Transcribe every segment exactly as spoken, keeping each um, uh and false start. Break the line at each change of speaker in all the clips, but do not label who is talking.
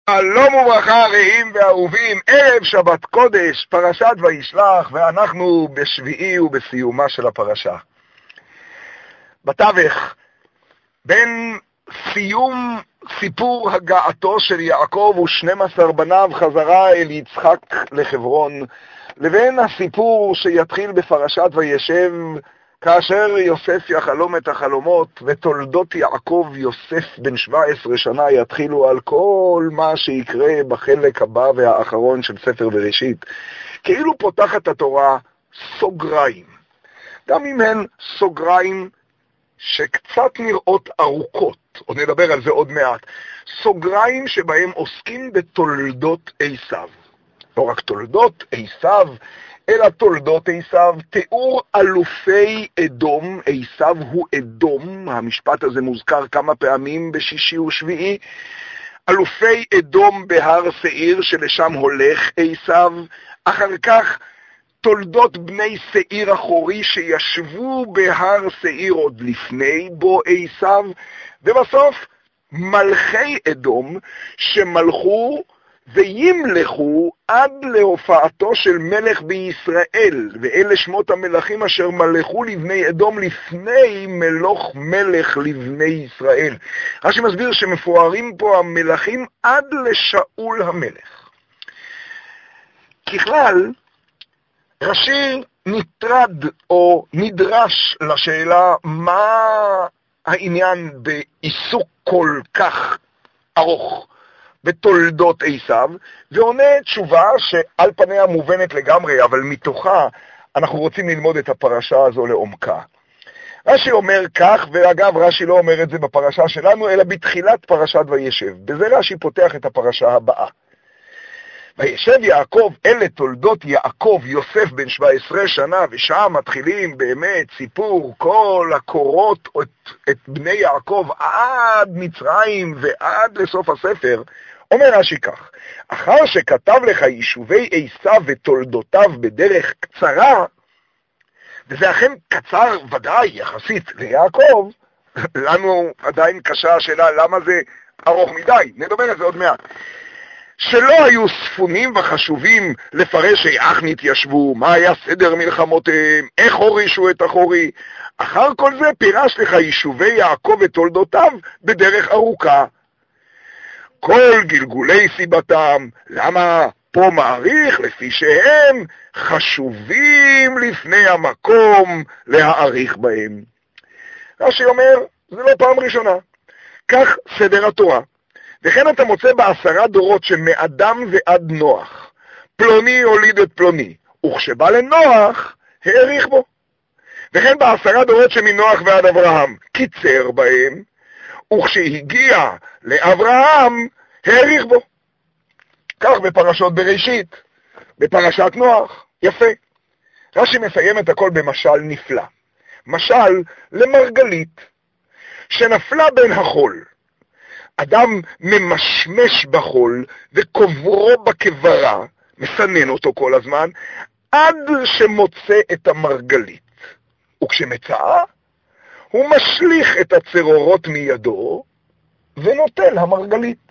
שלום וברכה רעים ואהובים, ערב שבת קודש, פרשת וישלח, ואנחנו בשביעי ובסיומה של הפרשה. בתווך, בין סיום סיפור הגעתו של יעקב ושנים עשר בניו חזרה אל יצחק לחברון, לבין הסיפור שיתחיל בפרשת וישב, כאשר יוסף יחלום את החלומות, ותולדות יעקב יוסף בן שבע עשרה שנה יתחילו על כל מה שיקרה בחלק הבא והאחרון של ספר בראשית. כאילו פותחת התורה סוגריים, גם אם הן סוגריים שקצת נראות ארוכות, עוד נדבר על זה עוד מעט, סוגריים שבהם עוסקים בתולדות עשיו. לא רק תולדות עשיו, אלא תולדות עשיו, תיאור אלופי אדום. עשיו הוא אדום, המשפט הזה מוזכר כמה פעמים בשישי ושביעי. אלופי אדום בהר שעיר שלשם הולך עשיו. אחר כך תולדות בני שעיר אחורי שישבו בהר שעיר עוד לפני בו עשיו. ובסוף מלכי אדום שמלכו וימלכו עד להופעתו של מלך בישראל, ואלה שמות המלכים אשר מלכו לבני אדום לפני מלוך מלך לבני ישראל. רש"י מסביר שמפוארים פה המלכים עד לשאול המלך. ככלל, רש"י נטרד או נדרש לשאלה מה העניין בעיסוק כל כך ארוך בתולדות עשיו, ועונה תשובה שעל פניה מובנת לגמרי, אבל מתוכה אנחנו רוצים ללמוד את הפרשה הזו לעומקה. רש"י אומר כך, ואגב רש"י לא אומר את זה בפרשה שלנו, אלא בתחילת פרשת וישב. בזה רש"י פותח את הפרשה הבאה. וישב יעקב, אלה תולדות יעקב יוסף בן שבע עשרה שנה, ושם מתחילים באמת סיפור כל הקורות את, את בני יעקב עד מצרים ועד לסוף הספר. אומר רש"י כך, אחר שכתב לך יישובי עשיו ותולדותיו בדרך קצרה, וזה אכן קצר ודאי יחסית ליעקב, לנו עדיין קשה השאלה למה זה ארוך מדי, נדבר על זה עוד מעט. שלא היו ספונים וחשובים לפרש איך נתיישבו, מה היה סדר מלחמותיהם, איך הורישו את אחורי. אחר כל זה פירש לך יישובי יעקב ותולדותיו בדרך ארוכה. כל גלגולי סיבתם, למה פה מעריך לפי שהם חשובים לפני המקום להעריך בהם. רש"י אומר, זה לא פעם ראשונה. כך סדר התורה. וכן אתה מוצא בעשרה דורות שמאדם ועד נוח, פלוני הוליד את פלוני, וכשבא לנוח, העריך בו. וכן בעשרה דורות שמנוח ועד אברהם, קיצר בהם, וכשהגיע לאברהם, העריך בו. כך בפרשות בראשית, בפרשת נוח, יפה. רש"י מסיים את הכל במשל נפלא. משל למרגלית, שנפלה בין החול. אדם ממשמש בחול וקוברו בקברה, מסנן אותו כל הזמן, עד שמוצא את המרגלית. וכשמצאה, הוא משליך את הצרורות מידו ונוטל המרגלית.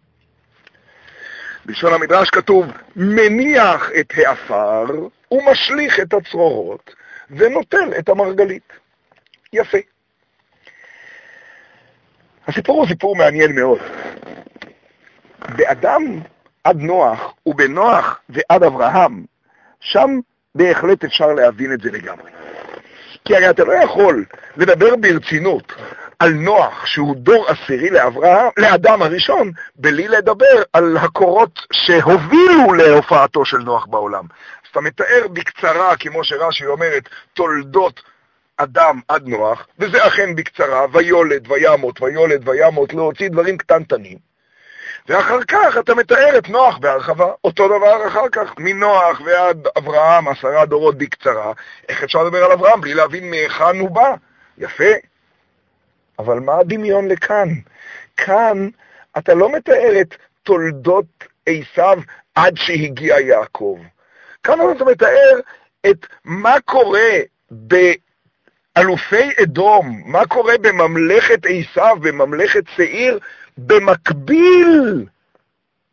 בלשון המדרש כתוב, מניח את האפר ומשליך את הצרורות ונוטל את המרגלית. יפה. הסיפור הוא סיפור מעניין מאוד. באדם עד נוח ובנוח ועד אברהם, שם בהחלט אפשר להבין את זה לגמרי. כי הרי אתה לא יכול לדבר ברצינות על נוח שהוא דור עשירי לאברהם, לאדם הראשון, בלי לדבר על הקורות שהובילו להופעתו של נוח בעולם. אז אתה מתאר בקצרה, כמו שרש"י אומרת, תולדות אדם עד נוח, וזה אכן בקצרה, ויולד וימות, ויולד וימות, להוציא דברים קטנטנים. ואחר כך אתה מתאר את נוח בהרחבה, אותו דבר אחר כך, מנוח ועד אברהם, עשרה דורות בקצרה. איך אפשר לדבר על אברהם בלי להבין מהיכן הוא בא? יפה. אבל מה הדמיון לכאן? כאן אתה לא מתאר את תולדות עשיו עד שהגיע יעקב. כאן אתה מתאר את מה קורה ב... אלופי אדום, מה קורה בממלכת עשיו, בממלכת שעיר, במקביל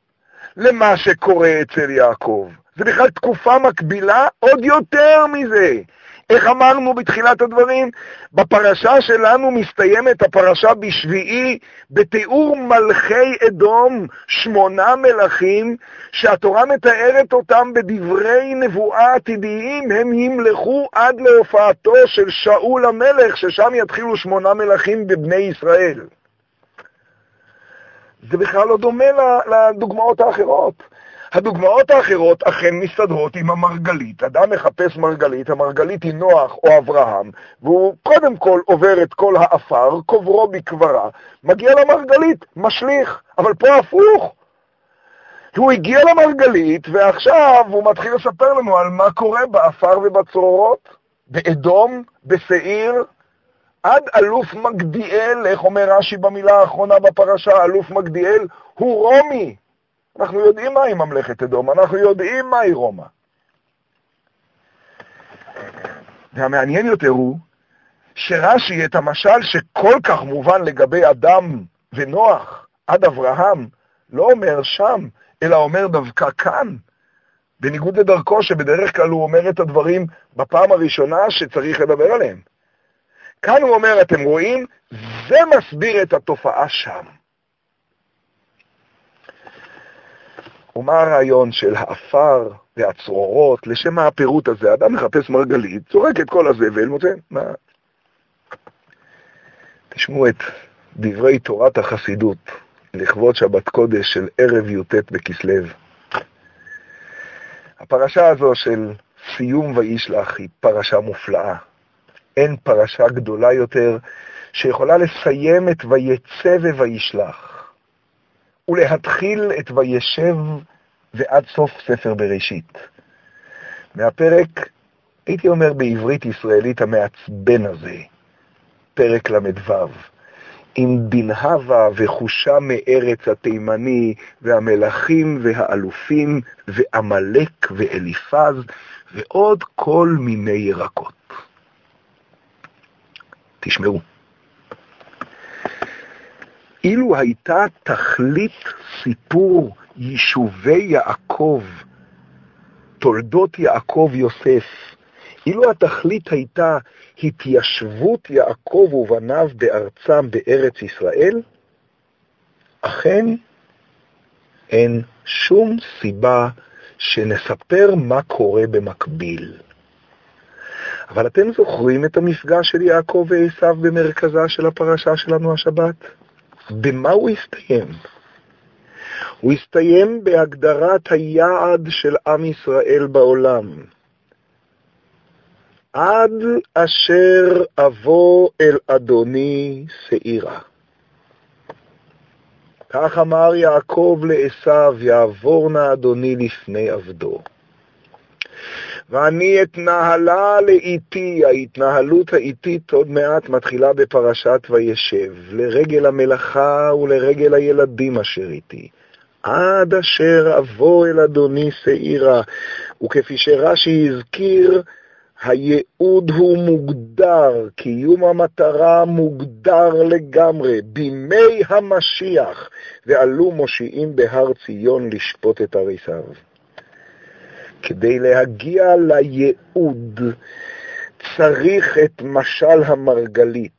למה שקורה אצל יעקב. זה בכלל תקופה מקבילה עוד יותר מזה. איך אמרנו בתחילת הדברים? בפרשה שלנו מסתיימת הפרשה בשביעי בתיאור מלכי אדום, שמונה מלכים, שהתורה מתארת אותם בדברי נבואה עתידיים, הם ימלכו עד להופעתו של שאול המלך, ששם יתחילו שמונה מלכים בבני ישראל. זה בכלל לא דומה לדוגמאות האחרות. הדוגמאות האחרות אכן מסתדרות עם המרגלית. אדם מחפש מרגלית, המרגלית היא נוח או אברהם, והוא קודם כל עובר את כל האפר, קוברו בקברה, מגיע למרגלית, משליך. אבל פה הפוך. הוא הגיע למרגלית, ועכשיו הוא מתחיל לספר לנו על מה קורה באפר ובצרורות, באדום, בשעיר, עד אלוף מגדיאל. איך אומר רש"י במילה האחרונה בפרשה? אלוף מגדיאל הוא רומי. אנחנו יודעים מהי ממלכת אדום, אנחנו יודעים מהי רומא. והמעניין יותר הוא שרש"י את המשל שכל כך מובן לגבי אדם ונוח עד אברהם לא אומר שם, אלא אומר דווקא כאן, בניגוד לדרכו שבדרך כלל הוא אומר את הדברים בפעם הראשונה שצריך לדבר עליהם. כאן הוא אומר, אתם רואים, זה מסביר את התופעה שם. ומה הרעיון של האפר והצרורות? לשם מה הפירוט הזה? אדם מחפש מרגלית, צורק את כל הזבל, מוצא, מה? תשמעו את דברי תורת החסידות לכבוד שבת קודש של ערב י"ט בכסלו. הפרשה הזו של סיום וישלח היא פרשה מופלאה. אין פרשה גדולה יותר שיכולה לסיים את ויצא וישלח. ולהתחיל את וישב ועד סוף ספר בראשית. מהפרק, הייתי אומר בעברית ישראלית המעצבן הזה, פרק למדו, עם דנהבה וחושה מארץ התימני, והמלכים והאלופים, ועמלק ואליפז, ועוד כל מיני ירקות. תשמעו. אילו הייתה תכלית סיפור יישובי יעקב, תולדות יעקב יוסף, אילו התכלית הייתה התיישבות יעקב ובניו בארצם בארץ ישראל, אכן אין שום סיבה שנספר מה קורה במקביל. אבל אתם זוכרים את המפגש של יעקב ועשיו במרכזה של הפרשה שלנו השבת? במה הוא הסתיים? הוא הסתיים בהגדרת היעד של עם ישראל בעולם. עד אשר אבוא אל אדוני שעירה. כך אמר יעקב לעשיו, יעבור נא אדוני לפני עבדו. ואני אתנהלה לאיתי, ההתנהלות האיטית עוד מעט מתחילה בפרשת וישב, לרגל המלאכה ולרגל הילדים אשר איתי. עד אשר אבוא אל אדוני שעירה, וכפי שרש"י הזכיר, הייעוד הוא מוגדר, קיום המטרה מוגדר לגמרי, בימי המשיח, ועלו מושיעים בהר ציון לשפוט את עריסיו. כדי להגיע לייעוד צריך את משל המרגלית.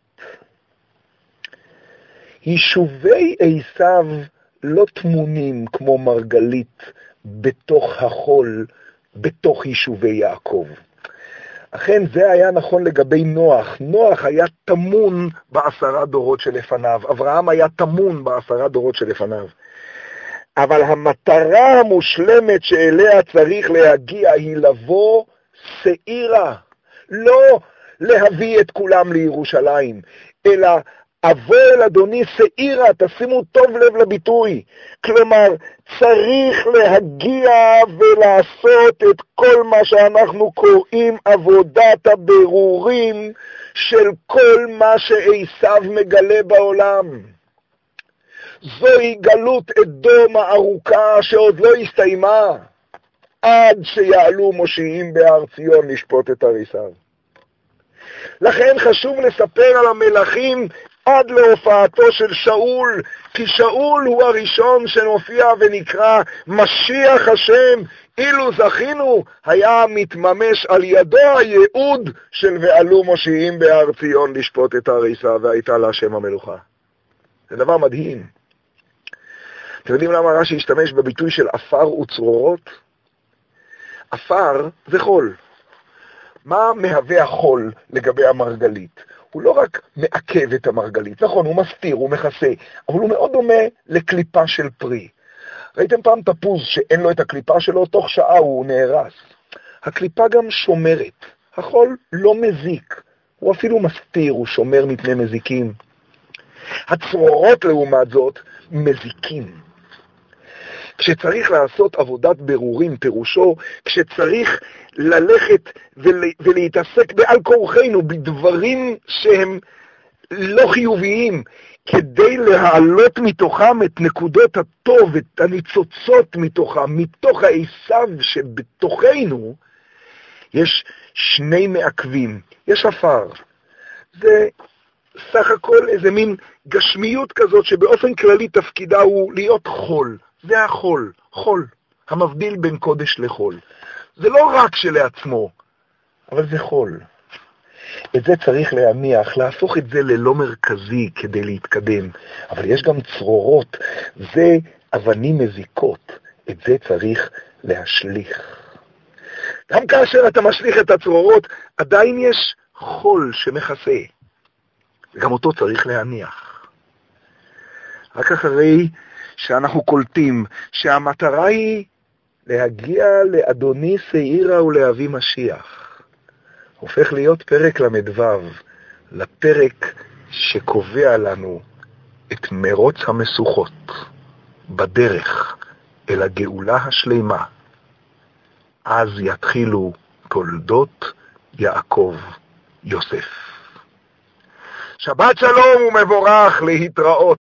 יישובי עשיו לא תמונים כמו מרגלית בתוך החול, בתוך יישובי יעקב. אכן זה היה נכון לגבי נוח. נוח היה תמון בעשרה דורות שלפניו. אברהם היה תמון בעשרה דורות שלפניו. אבל המטרה המושלמת שאליה צריך להגיע היא לבוא שעירה. לא להביא את כולם לירושלים, אלא אבוא אל אדוני שעירה. תשימו טוב לב לביטוי. כלומר, צריך להגיע ולעשות את כל מה שאנחנו קוראים עבודת הבירורים של כל מה שעשיו מגלה בעולם. זוהי גלות אדום הארוכה שעוד לא הסתיימה, עד שיעלו מושיעים בהר ציון לשפוט את עריסיו. לכן חשוב לספר על המלכים עד להופעתו של שאול, כי שאול הוא הראשון שנופיע ונקרא משיח השם. אילו זכינו, היה מתממש על ידו הייעוד של ועלו מושיעים בהר ציון לשפוט את הריסה, והייתה לה שם המלוכה. זה דבר מדהים. אתם יודעים למה רש"י השתמש בביטוי של אפר וצרורות? אפר זה חול. מה מהווה החול לגבי המרגלית? הוא לא רק מעכב את המרגלית, נכון, הוא מסתיר, הוא מכסה, אבל הוא מאוד דומה לקליפה של פרי. ראיתם פעם תפוז שאין לו את הקליפה שלו, תוך שעה הוא נהרס. הקליפה גם שומרת. החול לא מזיק, הוא אפילו מסתיר, הוא שומר מפני מזיקים. הצרורות לעומת זאת מזיקים. כשצריך לעשות עבודת ברורים, פירושו, כשצריך ללכת ול, ולהתעסק בעל כורחנו, בדברים שהם לא חיוביים, כדי להעלות מתוכם את נקודות הטוב, את הניצוצות מתוכם, מתוך העשיו שבתוכנו, יש שני מעכבים. יש אפר. זה סך הכל איזה מין גשמיות כזאת, שבאופן כללי תפקידה הוא להיות חול. זה החול, חול, המבדיל בין קודש לחול. זה לא רק שלעצמו, אבל זה חול. את זה צריך להניח, להפוך את זה ללא מרכזי כדי להתקדם. אבל יש גם צרורות, זה אבנים מזיקות, את זה צריך להשליך. גם כאשר אתה משליך את הצרורות, עדיין יש חול שמכסה. וגם אותו צריך להניח. רק אחרי שאנחנו קולטים שהמטרה היא להגיע לאדוני שעירה ולאבי משיח, הופך להיות פרק למדוו, לפרק שקובע לנו את מרוץ המסוכות בדרך אל הגאולה השלמה. אז יתחילו תולדות יעקב יוסף. שבת שלום ומבורך, להתראות.